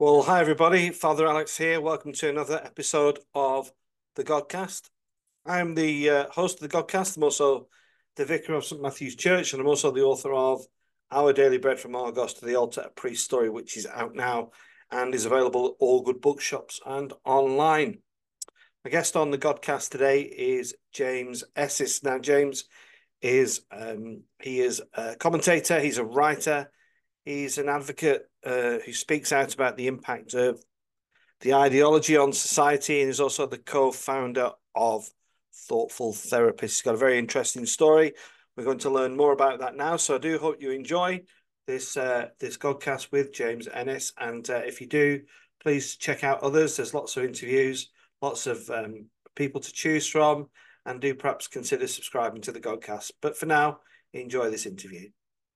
Well, hi everybody. Father Alex here. Welcome to another episode of the Godcast. I'm the host of the Godcast. I'm also the vicar of St Matthew's Church, and I'm also the author of Our Daily Bread from Argos to the Altar, a Priest Story, which is out now and is available at all good bookshops and online. My guest on the Godcast today is James Essis. Now, James is he is a commentator. He's a writer. He's an advocate who speaks out about the impact of the ideology on society, and is also the co-founder of Thoughtful Therapists. He's got a very interesting story. We're going to learn more about that now. So I do hope you enjoy this Godcast with James Ennis. And if you do, please check out others. There's lots of interviews, lots of people to choose from, and do perhaps consider subscribing to the Godcast. But for now, enjoy this interview.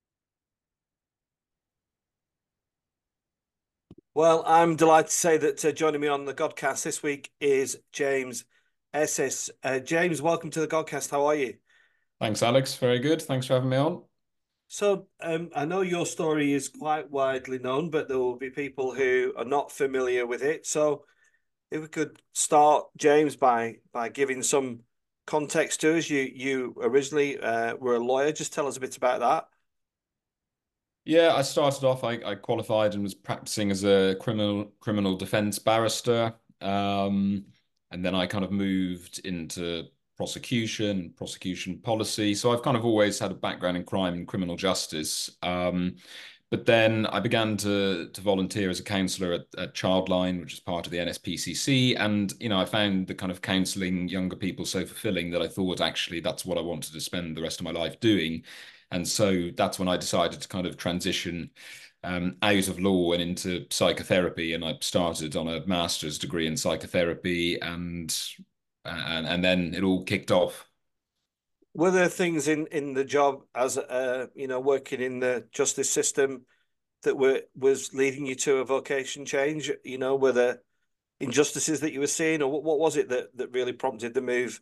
Well, I'm delighted to say that joining me on the Godcast this week is James Essis. James, welcome to the Godcast. How are you? Thanks, Alex. Very good. Thanks for having me on. So, I know your story is quite widely known, but there will be people who are not familiar with it. So, if we could start, James, by giving some context to us. You originally were a lawyer. Just tell us a bit about that. Yeah, I started off, I qualified and was practicing as a criminal defense barrister. And then I kind of moved into prosecution policy. So I've kind of always had a background in crime and criminal justice. But then I began to volunteer as a counsellor at Childline, which is part of the NSPCC. And, I found the kind of counselling younger people so fulfilling that I thought actually that's what I wanted to spend the rest of my life doing. And so that's when I decided to kind of transition out of law and into psychotherapy. And I started on a master's degree in psychotherapy, and then it all kicked off. Were there things in the job as working in the justice system that was leading you to a vocation change? Were there injustices that you were seeing, or what was it that really prompted the move?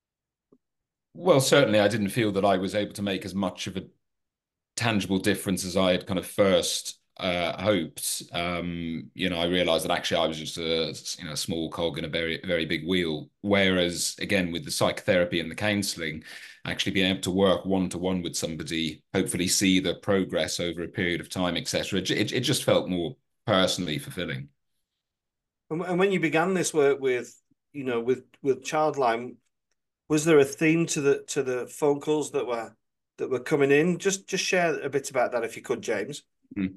Well, certainly I didn't feel that I was able to make as much of a tangible difference as I had kind of first hoped. I realized that actually I was just a small cog in a very, very big wheel. Whereas again, with the psychotherapy and the counseling, actually being able to work one to one with somebody, hopefully see the progress over a period of time, etc. It just felt more personally fulfilling. And when you began this work with Childline, was there a theme to the phone calls that were coming in? Just share a bit about that if you could, James. Hmm.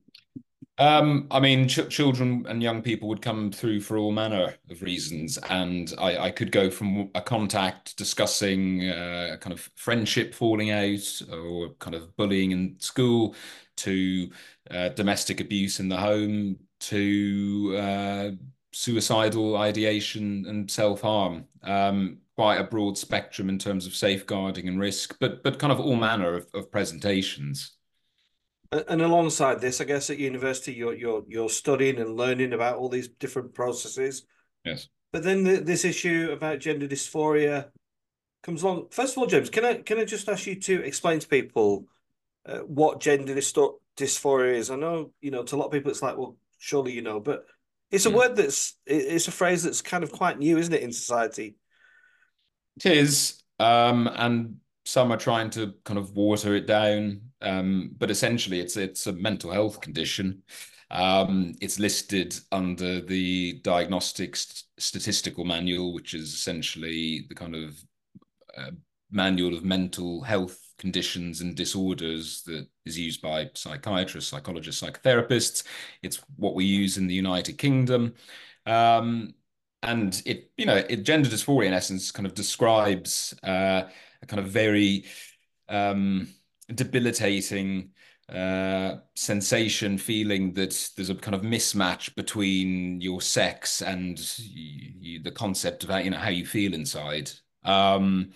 I mean, children and young people would come through for all manner of reasons, and I could go from a contact discussing kind of friendship falling out or kind of bullying in school to domestic abuse in the home to suicidal ideation and self-harm. Quite a broad spectrum in terms of safeguarding and risk, but kind of all manner of presentations. And alongside this, I guess at university you're studying and learning about all these different processes. Yes. But then this issue about gender dysphoria comes along. First of all, James, can I just ask you to explain to people what dysphoria is? I know to a lot of people it's like, well, surely but it's a Mm. word it's a phrase that's kind of quite new, isn't it, in society? It is, and some are trying to kind of water it down. But essentially, it's a mental health condition. It's listed under the Diagnostic Statistical Manual, which is essentially the kind of uh, manual of mental health conditions and disorders that is used by psychiatrists, psychologists, psychotherapists. It's what we use in the United Kingdom. Um, and gender dysphoria in essence kind of describes a kind of very um, debilitating sensation, feeling that there's a kind of mismatch between your sex and the concept of how you feel inside. Um,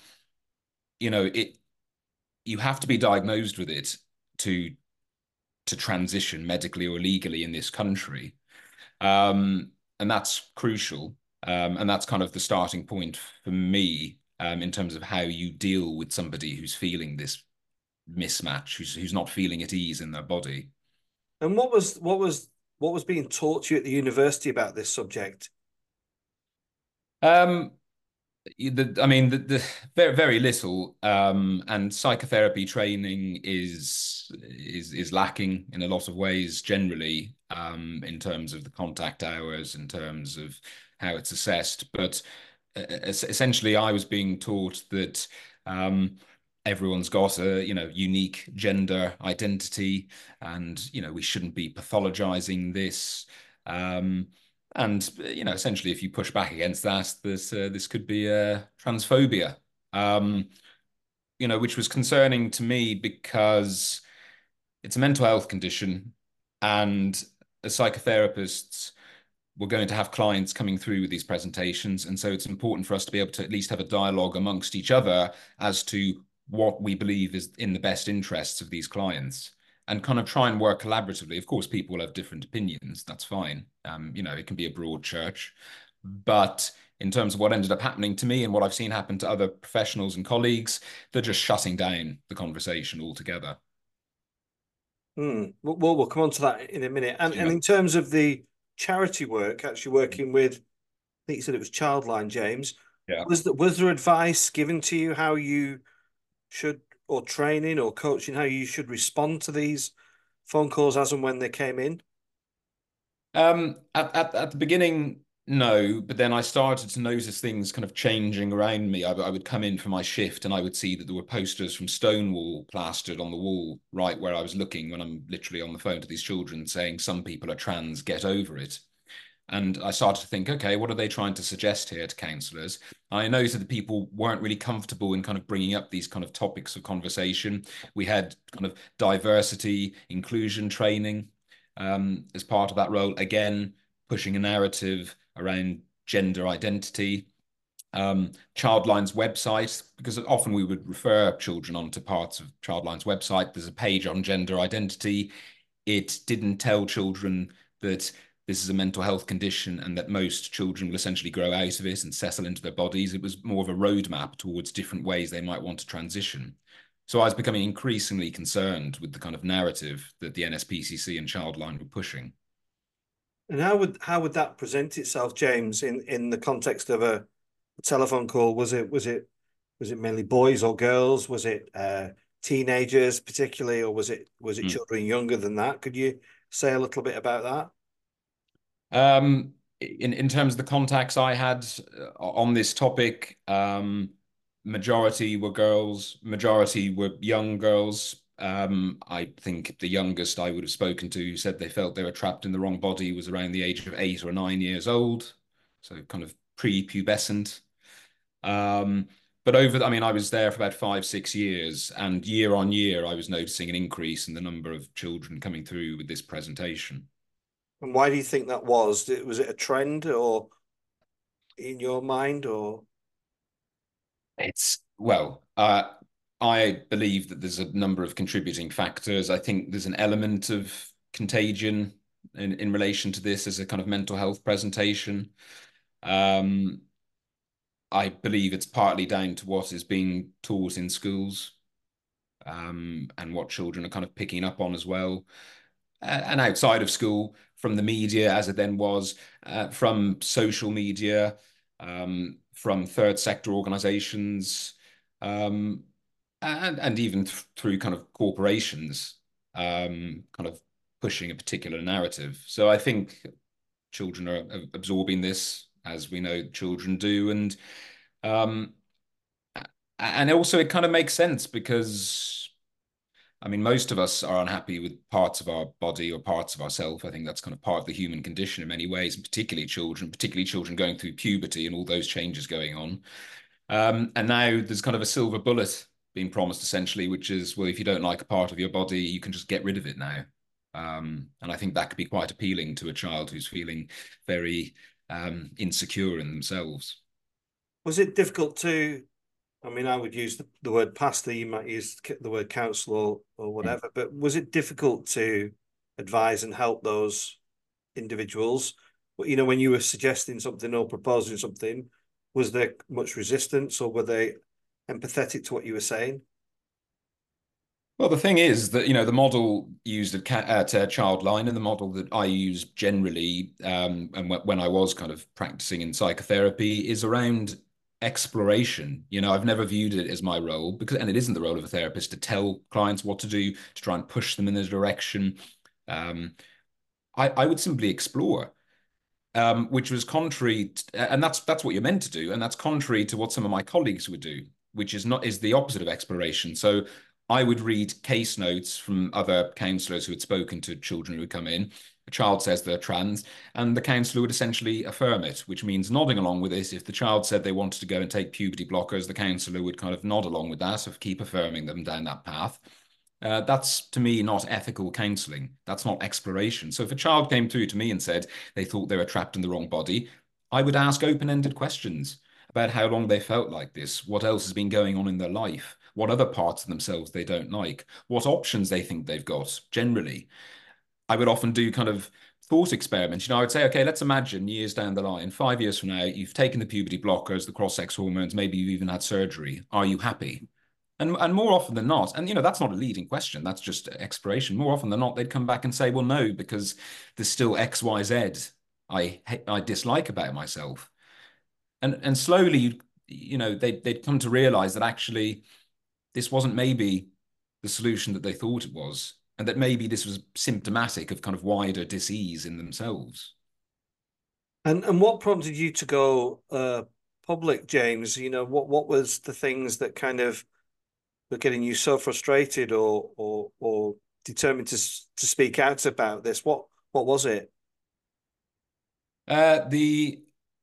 it you have to be diagnosed with it to transition medically or legally in this country. And that's crucial. And that's kind of the starting point for me in terms of how you deal with somebody who's feeling this mismatch, who's not feeling at ease in their body. And what was what was being taught to you at the university about this subject? Um, the very very little, and psychotherapy training is lacking in a lot of ways generally, in terms of the contact hours, in terms of how it's assessed. But essentially, I was being taught that everyone's got a unique gender identity, and we shouldn't be pathologizing this. Um, and essentially, if you push back against that, this could be transphobia, um, which was concerning to me because it's a mental health condition, and as psychotherapists, we're going to have clients coming through with these presentations, and so it's important for us to be able to at least have a dialogue amongst each other as to what we believe is in the best interests of these clients, and kind of try and work collaboratively. Of course, people will have different opinions. That's fine. It can be a broad church, but in terms of what ended up happening to me and what I've seen happen to other professionals and colleagues, they're just shutting down the conversation altogether. We'll come on to that in a minute. And Yeah. in terms of the charity work, actually working with, I think you said it was Childline, James. Yeah. Was there advice given to you how you should, or training or coaching, how you should respond to these phone calls as and when they came in? At the beginning, no, but then I started to notice things kind of changing around me. I would come in for my shift and I would see that there were posters from Stonewall plastered on the wall right where I was looking when I'm literally on the phone to these children saying, some people are trans, get over it. And I started to think, okay, what are they trying to suggest here to counsellors? I noticed that people weren't really comfortable in kind of bringing up these kind of topics of conversation. We had kind of diversity, inclusion training, as part of that role. Again, pushing a narrative around gender identity. Childline's website, because often we would refer children onto parts of Childline's website. There's a page on gender identity. It didn't tell children that this is a mental health condition and that most children will essentially grow out of it and settle into their bodies. It was more of a roadmap towards different ways they might want to transition. So I was becoming increasingly concerned with the kind of narrative that the NSPCC and Childline were pushing. And how would that present itself, James, in the context of a telephone call? Was it mainly boys or girls? Was it teenagers particularly, or was it Mm. children younger than that? Could you say a little bit about that? In terms of the contacts I had on this topic, majority were girls, majority were young girls. I think the youngest I would have spoken to who said they felt they were trapped in the wrong body was around the age of 8 or 9 years old, so kind of pre-pubescent. Um, but I was there for about 5, 6 years, and year on year, I was noticing an increase in the number of children coming through with this presentation. And why do you think that was? Was it a trend, or in your mind, or It's well, I believe that there's a number of contributing factors. I think there's an element of contagion in relation to this as a kind of mental health presentation. Um, I believe it's partly down to what is being taught in schools, and what children are kind of picking up on as well. And outside of school, from the media, as it then was, from social media, from third sector organizations, um, and even through kind of corporations, kind of pushing a particular narrative. So I think children are absorbing this, as we know children do, um, and also it kind of makes sense because most of us are unhappy with parts of our body or parts of ourself. I think that's kind of part of the human condition in many ways, and particularly children going through puberty and all those changes going on. And now there's kind of a silver bullet being promised, essentially, which is, well, if you don't like a part of your body, you can just get rid of it now. And I think that could be quite appealing to a child who's feeling very insecure in themselves. was it difficult to? I mean, I would use the word pastor. You might use the word counsel or Mm. whatever. But was it difficult to advise and help those individuals? When you were suggesting something or proposing something, was there much resistance, or were they empathetic to what you were saying? Well, the thing is that, the model used at Childline and the model that I use generally, and when I was kind of practicing in psychotherapy, is around exploration. I've never viewed it as my role and it isn't the role of a therapist to tell clients what to do, to try and push them in a direction. Um, I would simply explore, which was contrary, and that's what you're meant to do, and that's contrary to what some of my colleagues would do, which is the opposite of exploration. So I would read case notes from other counsellors who had spoken to children who would come in. A child says they're trans, and the counsellor would essentially affirm it, which means nodding along with this. If the child said they wanted to go and take puberty blockers, the counsellor would kind of nod along with that, so keep affirming them down that path. That's to me not ethical counseling. That's not exploration. So if a child came through to me and said they thought they were trapped in the wrong body, I would ask open-ended questions about how long they felt like this, what else has been going on in their life, what other parts of themselves they don't like, what options they think they've got generally. I would often do kind of thought experiments. I would say, okay, let's imagine years down the line, 5 years from now, you've taken the puberty blockers, the cross-sex hormones, maybe you've even had surgery. Are you happy? And more often than not, and that's not a leading question, that's just exploration. More often than not, they'd come back and say, well, no, because there's still X, Y, Z I dislike about myself. And slowly, they'd come to realize that actually this wasn't maybe the solution that they thought it was, and that maybe this was symptomatic of kind of wider disease in themselves. And what prompted you to go public, James? What was the things that kind of were getting you so frustrated or determined to speak out about this? What was it? The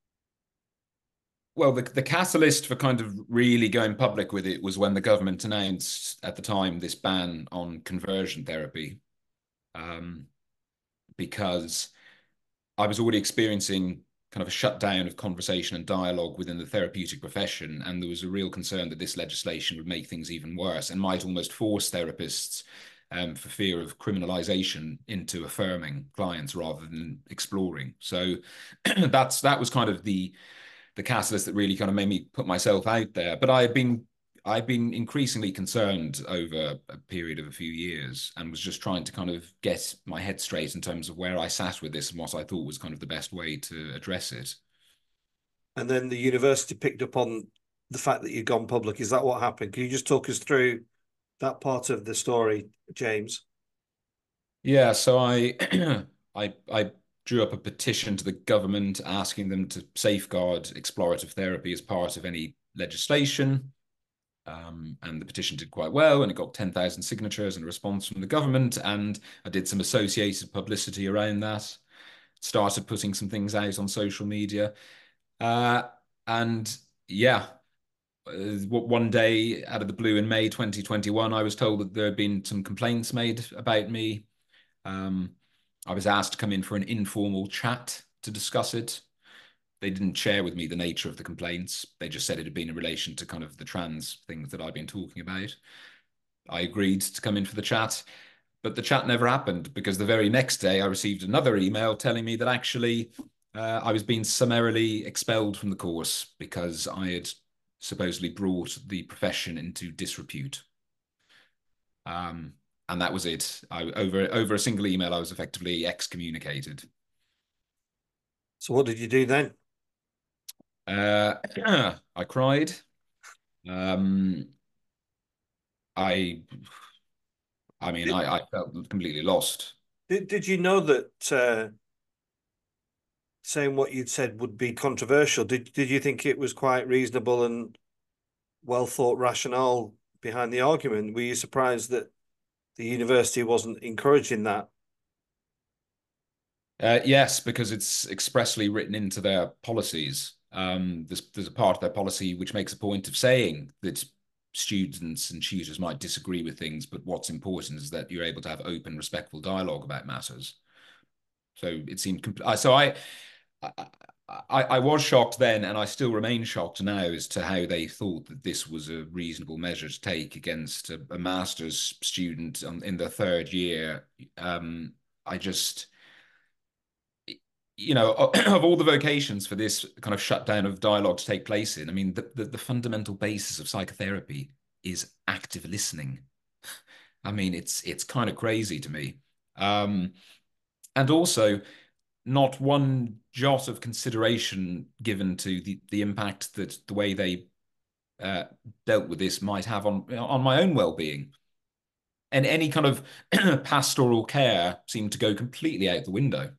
Well, the catalyst for kind of really going public with it was when the government announced at the time this ban on conversion therapy, um, because I was already experiencing kind of a shutdown of conversation and dialogue within the therapeutic profession, and there was a real concern that this legislation would make things even worse and might almost force therapists, for fear of criminalization, into affirming clients rather than exploring. So that was kind of the catalyst that really kind of made me put myself out there. But I've been increasingly concerned over a period of a few years, and was just trying to kind of get my head straight in terms of where I sat with this and what I thought was kind of the best way to address it. And then the university picked up on the fact that you'd gone public. Is that what happened? Can you just talk us through that part of the story, James? Yeah, so I I drew up a petition to the government asking them to safeguard explorative therapy as part of any legislation. And the petition did quite well, and it got 10,000 signatures and a response from the government. And I did some associated publicity around that, started putting some things out on social media. Uh, and yeah, one day out of the blue in May 2021, I was told that there had been some complaints made about me. Um, I was asked to come in for an informal chat to discuss it. They didn't share with me the nature of the complaints. They just said it had been in relation to kind of the trans things that I've been talking about. I agreed to come in for the chat, but the chat never happened because the very next day I received another email telling me that actually I was being summarily expelled from the course because I had supposedly brought the profession into disrepute. Um, and that was it. Over a single email, I was effectively excommunicated. So what did you do then? Uh, I cried. Um, I, I mean, Did, I felt completely lost. did you know that saying what you'd said would be controversial? Did you think it was quite reasonable and well thought rationale behind the argument? Were you surprised that the university wasn't encouraging that? Yes, because it's expressly written into their policies. There's a part of their policy which makes a point of saying that students and tutors might disagree with things, but what's important is that you're able to have open, respectful dialogue about matters. So it seemed, I, I was shocked then, and I still remain shocked now as to how they thought that this was a reasonable measure to take against a master's student in the third year. I just, of all the vocations for this kind of shutdown of dialogue to take place in, I mean, the fundamental basis of psychotherapy is active listening. I mean, it's kind of crazy to me. Um, and also not one jot of consideration given to the impact that the way they uh, dealt with this might have on my own well-being. And any kind of pastoral care seemed to go completely out the window.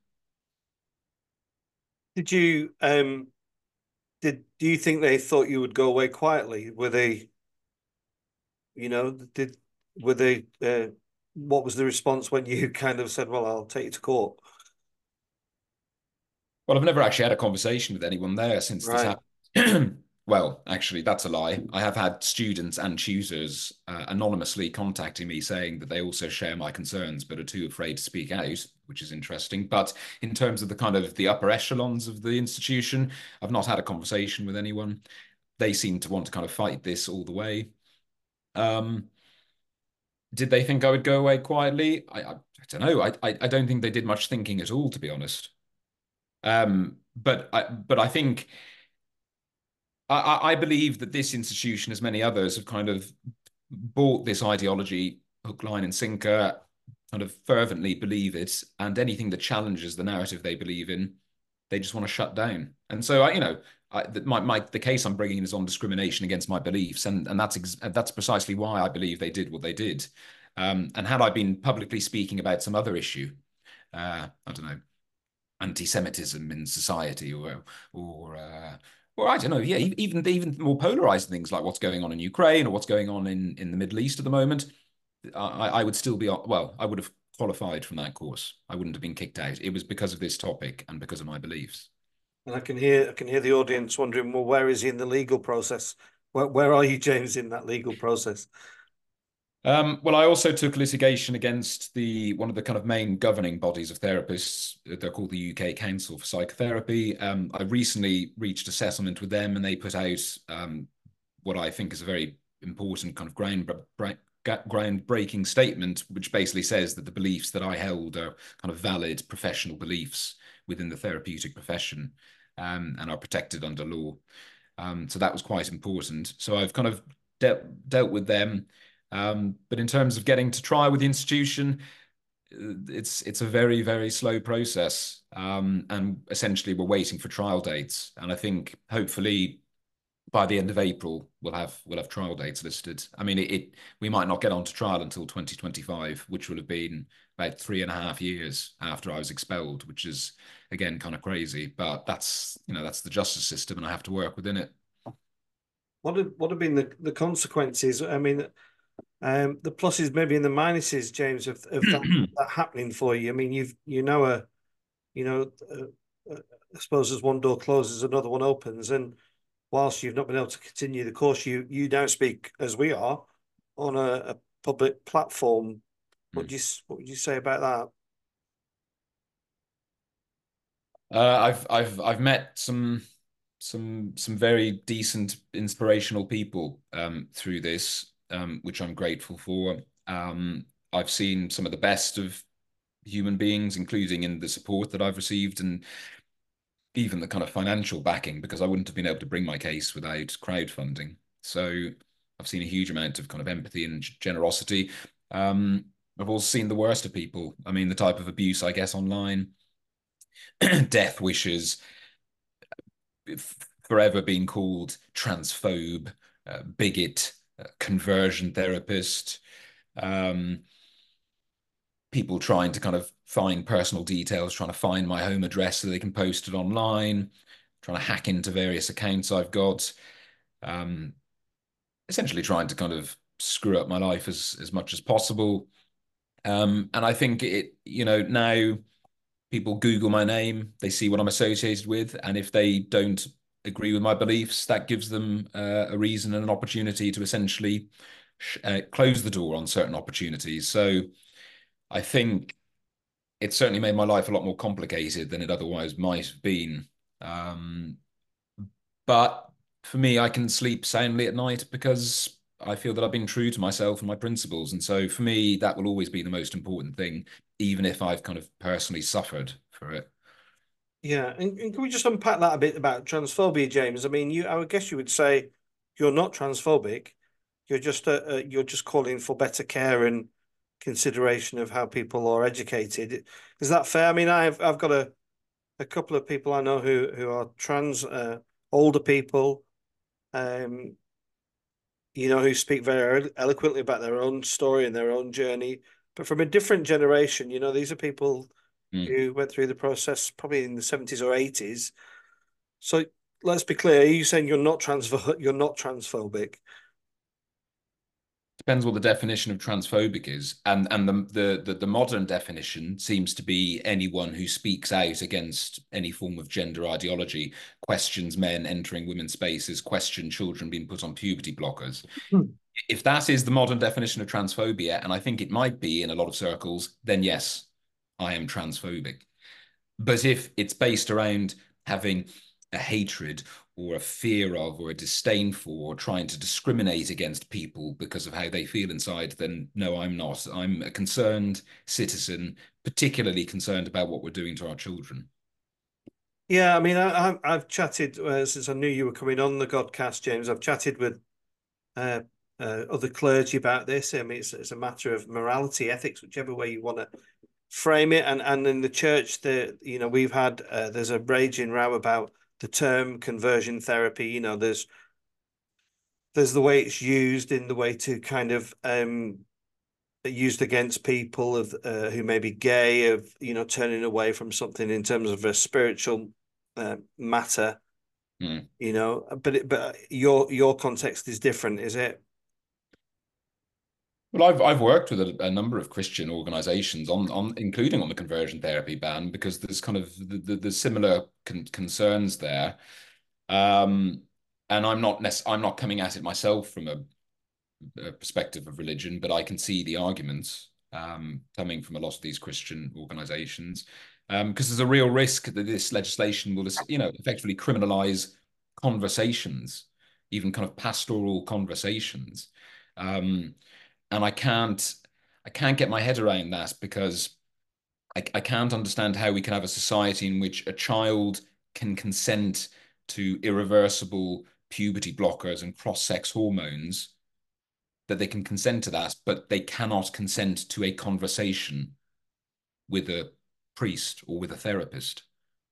Did you do you think they thought you would go away quietly? Were they, did were they what was the response when you kind of said, "Well, I'll take you to court"? Well, I've never actually had a conversation with anyone there since this Right. happened. Well, actually, that's a lie. I have had students and tutors anonymously contacting me saying that they also share my concerns, but are too afraid to speak out, which is interesting. But in terms of the kind of the upper echelons of the institution, I've not had a conversation with anyone. They seem to want to kind of fight this all the way. Um, did they think I would go away quietly? I don't know. I don't think they did much thinking at all, to be honest. But I think I believe that this institution, as many others, have kind of bought this ideology hook, line, and sinker, kind of fervently believe it, and anything that challenges the narrative they believe in, they just want to shut down. And so the case I'm bringing is on discrimination against my beliefs, and that's precisely why I believe they did what they did. And had I been publicly speaking about some other issue, I don't know, anti-Semitism in society, or I don't know, yeah, even more polarized things like what's going on in Ukraine or what's going on in the Middle East at the moment, I would still be well, I would have qualified from that course. I wouldn't have been kicked out. It was because of this topic and because of my beliefs. And I can hear the audience wondering, well, where is he in the legal process? Where are you, James, in that legal process? Well, I also took litigation against the one of the kind of main governing bodies of therapists. They're called the UK Council for Psychotherapy. I recently reached a settlement with them, and they put out what I think is a very important kind of groundbreaking statement, which basically says that the beliefs that I held are kind of valid professional beliefs within the therapeutic profession, and are protected under law. So that was quite important. So I've kind of dealt with them. But in terms of getting to trial with the institution, it's a very, very slow process. And essentially we're waiting for trial dates. And I think hopefully by the end of April we'll have trial dates listed. I mean we might not get on to trial until 2025, which will have been about 3.5 years after I was expelled, which is again kind of crazy. But that's the justice system and I have to work within it. What have been the consequences? I mean, the pluses, maybe, and the minuses, James, of that happening for you. I mean, you know, I suppose as one door closes, another one opens, and whilst you've not been able to continue the course, you now speak as we are on a public platform. What would you say about that? I've met some very decent, inspirational people through this, which I'm grateful for. I've seen some of the best of human beings, including in the support that I've received and even the kind of financial backing, because I wouldn't have been able to bring my case without crowdfunding. So I've seen a huge amount of kind of empathy and generosity. I've also seen the worst of people. I mean, the type of abuse I guess online, death wishes, forever being called transphobe, bigot, conversion therapist, um, people trying to kind of find personal details, trying to find my home address so they can post it online, trying to hack into various accounts I've got, um, essentially trying to kind of screw up my life as much as possible. And I think now people Google my name, they see what I'm associated with, and if they don't agree with my beliefs, that gives them a reason and an opportunity to essentially close the door on certain opportunities. So I think it certainly made my life a lot more complicated than it otherwise might have been. Um, but for me, I can sleep soundly at night because I feel that I've been true to myself and my principles. And so for me, that will always be the most important thing, even if I've kind of personally suffered for it. Yeah, and can we just unpack that a bit about transphobia, James? I mean, I would guess you would say you're not transphobic. You're just calling for better care and consideration of how people are educated. Is that fair? I mean, I've got a couple of people I know who are trans, older people, um, who speak very eloquently about their own story and their own journey, but from a different generation. These are people Mm. who went through the process probably in the 70s or 80s. So let's be clear, are you saying you're not transphobic? Depends what the definition of transphobic is, and the modern definition seems to be anyone who speaks out against any form of gender ideology, questions men entering women's spaces, question children being put on puberty blockers. Hmm. If that is the modern definition of transphobia, and I think it might be in a lot of circles, then yes, I am transphobic. But if it's based around having a hatred or a fear of or a disdain for or trying to discriminate against people because of how they feel inside, then no, I'm not. I'm a concerned citizen, particularly concerned about what we're doing to our children. Yeah, I mean, I've chatted since I knew you were coming on the Godcast, James. I've chatted with uh, other clergy about this. I mean, it's a matter of morality, ethics, whichever way you want to frame it. And in the church, we've had there's a raging row about the term conversion therapy. There's the way it's used in the way to kind of used against people of who may be gay, of turning away from something in terms of a spiritual matter. Mm. But your context is different, is it? Well, I've worked with a number of Christian organizations on including on the conversion therapy ban because there's kind of the similar concerns there. Um, and I'm not coming at it myself from a perspective of religion, but I can see the arguments coming from a lot of these Christian organizations because there's a real risk that this legislation will, effectively criminalize conversations, even kind of pastoral conversations. Um, and I can't get my head around that because I can't understand how we can have a society in which a child can consent to irreversible puberty blockers and cross-sex hormones, that they can consent to that, but they cannot consent to a conversation with a priest or with a therapist.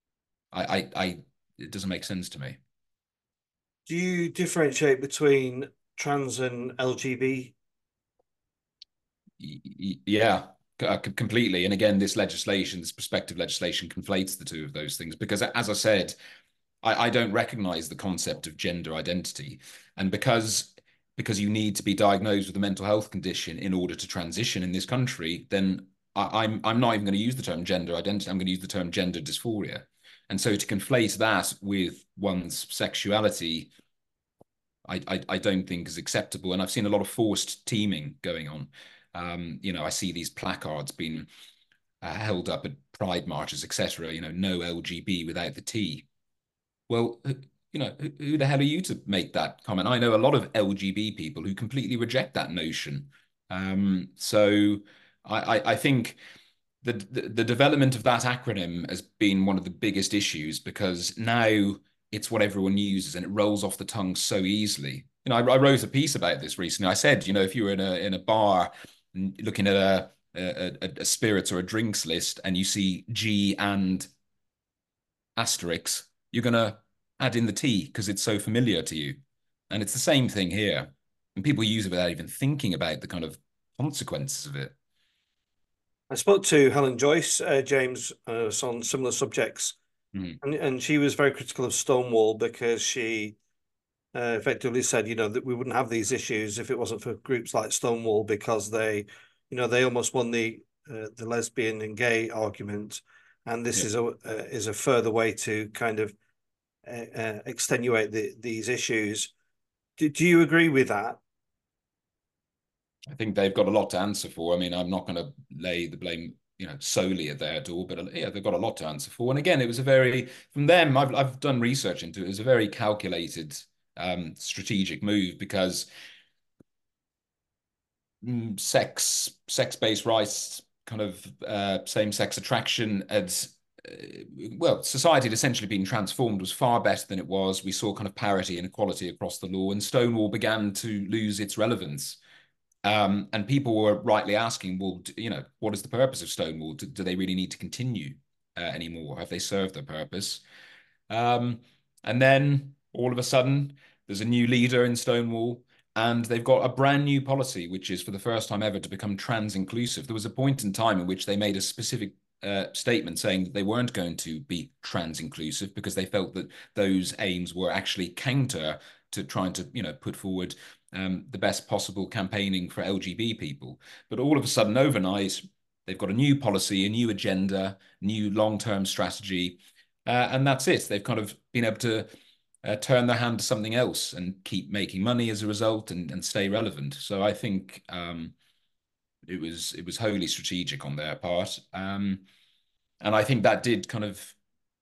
It doesn't make sense to me. Do you differentiate between trans and LGBT? Yeah, completely. And again, this prospective legislation conflates the two of those things because, as I said, I don't recognize the concept of gender identity. And because you need to be diagnosed with a mental health condition in order to transition in this country, then I'm not even going to use the term gender identity. I'm going to use the term gender dysphoria. And so to conflate that with one's sexuality, I don't think is acceptable. And I've seen a lot of forced teaming going on. I see these placards being held up at pride marches, etc. No LGB without the T. Well, who the hell are you to make that comment? I know a lot of LGB people who completely reject that notion. So I think the development of that acronym has been one of the biggest issues because now it's what everyone uses and it rolls off the tongue so easily. I wrote a piece about this recently. I said, if you were in a bar looking at a spirits or a drinks list and you see G and asterisk, you're going to add in the T because it's so familiar to you. And it's the same thing here. And people use it without even thinking about the kind of consequences of it. I spoke to Helen Joyce, James, on similar subjects, Mm. and she was very critical of Stonewall because she effectively said, that we wouldn't have these issues if it wasn't for groups like Stonewall because they almost won the lesbian and gay argument, and this Yeah. is a further way to kind of extenuate these issues. Do you agree with that? I think they've got a lot to answer for. I mean, I'm not going to lay the blame, solely at their door, but yeah, they've got a lot to answer for. And again, it was from them, I've done research into it. It was a very calculated, strategic move because sex-based rights, kind of same-sex attraction had, society had essentially been transformed, was far better than it was. We saw kind of parity and equality across the law, and Stonewall began to lose its relevance. And people were rightly asking, well, what is the purpose of Stonewall? Do they really need to continue anymore? Have they served their purpose? Um, and then all of a sudden, there's a new leader in Stonewall, and they've got a brand new policy, which is for the first time ever to become trans inclusive. There was a point in time in which they made a specific statement saying that they weren't going to be trans inclusive because they felt that those aims were actually counter to trying to, put forward the best possible campaigning for LGB people. But all of a sudden, overnight, they've got a new policy, a new agenda, new long-term strategy, and that's it. They've kind of been able to turn their hand to something else and keep making money as a result and stay relevant. So I think it was wholly strategic on their part, and I think that did kind of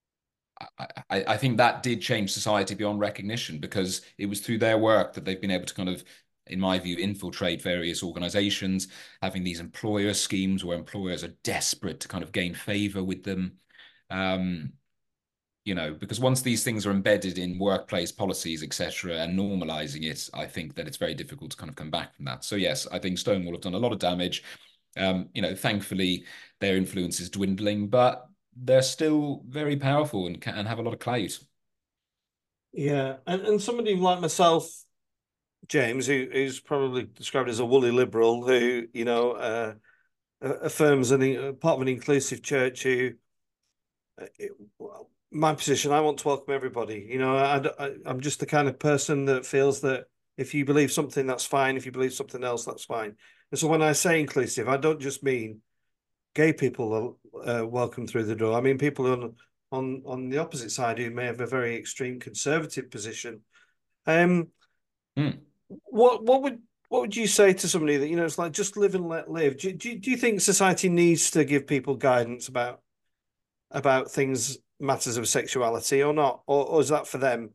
I think that did change society beyond recognition because it was through their work that they've been able to kind of, in my view, infiltrate various organizations, having these employer schemes where employers are desperate to kind of gain favor with them. Um, because once these things are embedded in workplace policies, etc., and normalizing it, I think that it's very difficult to kind of come back from that. So yes, I think Stonewall have done a lot of damage. Thankfully, their influence is dwindling, but they're still very powerful and have a lot of clout. Yeah, and somebody like myself, James, who's probably described as a woolly liberal, who affirms part of an inclusive church, who it, my position, I want to welcome everybody. I'm just the kind of person that feels that if you believe something, that's fine. If you believe something else, that's fine. And so when I say inclusive, I don't just mean gay people are welcome through the door. I mean people on the opposite side who may have a very extreme conservative position. Um, Hmm. what would you say to somebody that it's like just live and let live? Do you think society needs to give people guidance about things, matters of sexuality or not, or is that for them?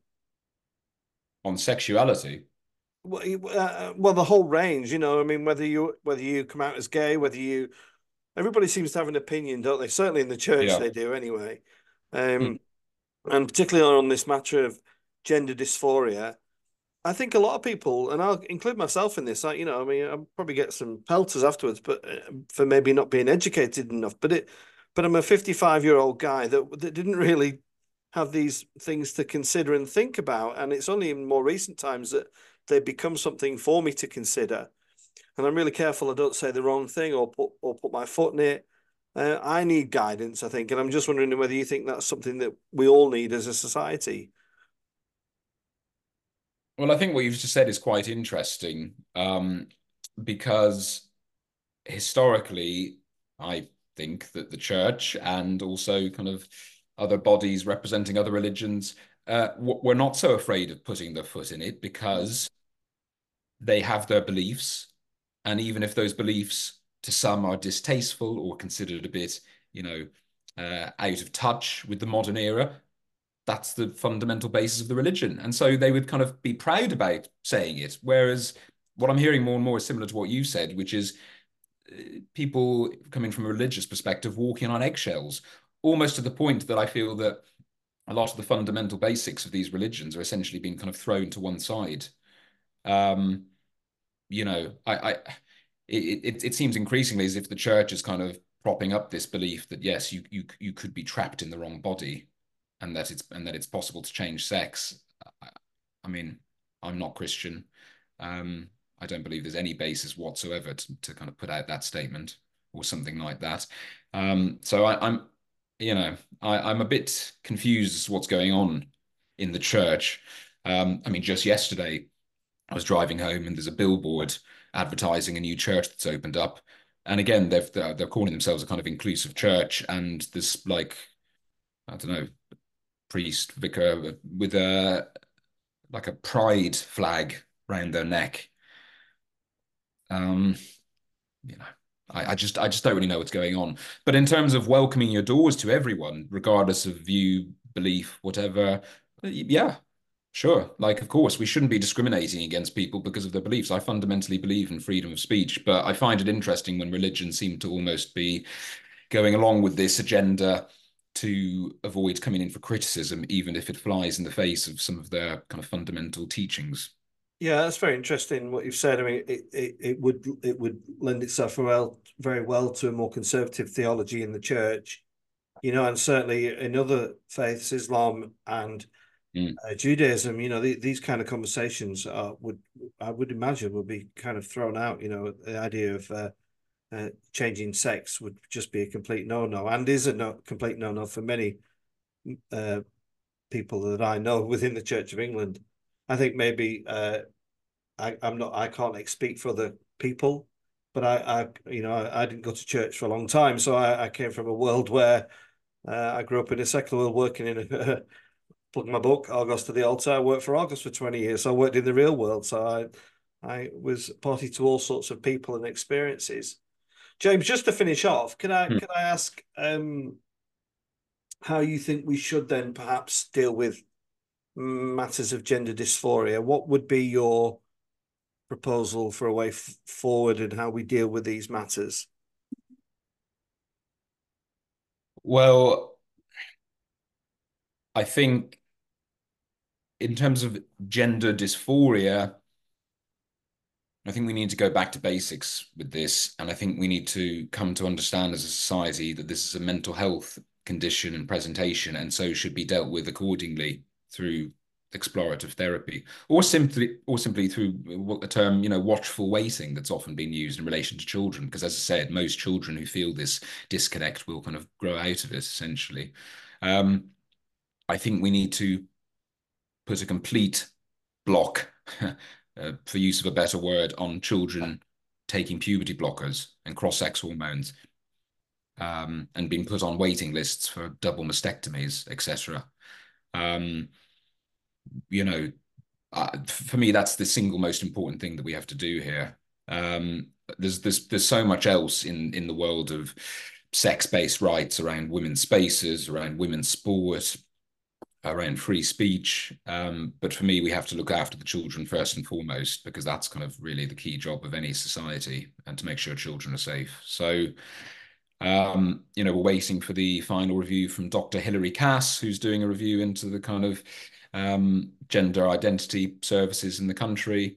On sexuality. Well, the whole range, I mean, whether you come out as gay, everybody seems to have an opinion, don't they? Certainly in the church, Yeah. they do anyway. Hmm. Um, and particularly on this matter of gender dysphoria, I think a lot of people, and I'll include myself in this, I mean, I'll probably get some pelters afterwards, but for maybe not being educated enough. But I'm a 55-year-old guy that didn't really have these things to consider and think about, and it's only in more recent times that they become something for me to consider. And I'm really careful I don't say the wrong thing or put my foot in it. I need guidance, I think, and I'm just wondering whether you think that's something that we all need as a society. Well, I think what you've just said is quite interesting, because historically, I think that the church and also kind of other bodies representing other religions were not so afraid of putting their foot in it because they have their beliefs. And even if those beliefs to some are distasteful or considered a bit, out of touch with the modern era, that's the fundamental basis of the religion. And so they would kind of be proud about saying it. Whereas what I'm hearing more and more is similar to what you said, which is people coming from a religious perspective walking on eggshells, almost to the point that I feel that a lot of the fundamental basics of these religions are essentially being kind of thrown to one side. Um, it seems increasingly as if the church is kind of propping up this belief that yes, you could be trapped in the wrong body, and that it's possible to change sex. I, I mean, I'm not Christian. Um, I don't believe there's any basis whatsoever to kind of put out that statement or something like that. So I'm a bit confused as to what's going on in the church. I mean, just yesterday I was driving home and there's a billboard advertising a new church that's opened up. And again, they're calling themselves a kind of inclusive church, and this like I don't know priest vicar with a like a pride flag round their neck. Um, you know, I just don't really know what's going on. But in terms of welcoming your doors to everyone, regardless of view, belief, whatever, yeah, sure. Like, of course, we shouldn't be discriminating against people because of their beliefs. I fundamentally believe in freedom of speech, but I find it interesting when religions seem to almost be going along with this agenda to avoid coming in for criticism, even if it flies in the face of some of their kind of fundamental teachings. Yeah, that's very interesting what you've said. I mean, it would lend itself very well to a more conservative theology in the church, and certainly in other faiths, Islam and Mm. Judaism, these kind of conversations would I would imagine would be kind of thrown out. The idea of changing sex would just be a complete no-no, and is a complete no-no for many uh, people that I know within the Church of England. I think maybe I can't speak for other people, but I didn't go to church for a long time, so I came from a world where I grew up in a secular world, working in a plug my book, Argos to the altar. I worked for Argos for 20 years, so I worked in the real world, so I was party to all sorts of people and experiences. James, just to finish off, can I ask how you think we should then perhaps deal with matters of gender dysphoria? What would be your proposal for a way forward and how we deal with these matters? Well, I think in terms of gender dysphoria, I think we need to go back to basics with this. And I think we need to come to understand as a society that this is a mental health condition and presentation, and so should be dealt with accordingly through explorative therapy, or simply through what the term, watchful waiting that's often been used in relation to children. Because as I said, most children who feel this disconnect will kind of grow out of it, essentially. Um, I think we need to put a complete block, for use of a better word, on children taking puberty blockers and cross-sex hormones, and being put on waiting lists for double mastectomies, etc. Um, you know, for me, that's the single most important thing that we have to do here. There's so much else in the world of sex-based rights around women's spaces, around women's sport, around free speech. But for me, we have to look after the children first and foremost, because that's kind of really the key job of any society, and to make sure children are safe. So, we're waiting for the final review from Dr. Hilary Cass, who's doing a review into the kind of gender identity services in the country.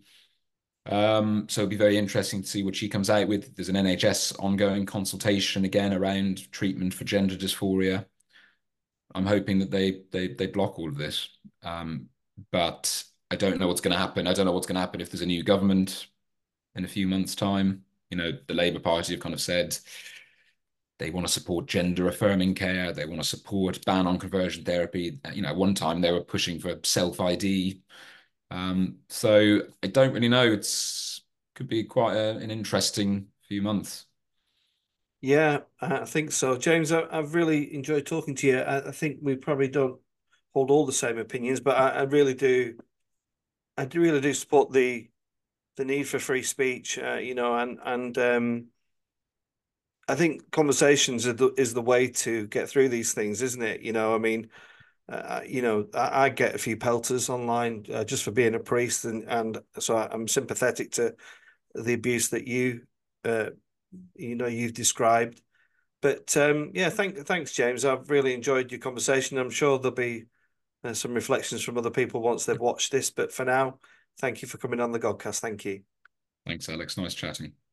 So it'll be very interesting to see what she comes out with. There's an NHS ongoing consultation again around treatment for gender dysphoria. I'm hoping that they block all of this. But I don't know what's going to happen. I don't know what's going to happen if there's a new government in a few months' time. The Labour Party have kind of said they want to support gender affirming care. They want to support ban on conversion therapy. One time they were pushing for self ID. So I don't really know. Could be quite an interesting few months. Yeah, I think so. James, I've really enjoyed talking to you. I think we probably don't hold all the same opinions, but I really do support the need for free speech, and I think conversations is the way to get through these things, isn't it? I mean, I get a few pelters online just for being a priest, and so I'm sympathetic to the abuse that uh, you've described. But yeah, thanks, James. I've really enjoyed your conversation. I'm sure there'll be some reflections from other people once they've watched this. But for now, thank you for coming on the Godcast. Thank you. Thanks, Alex. Nice chatting.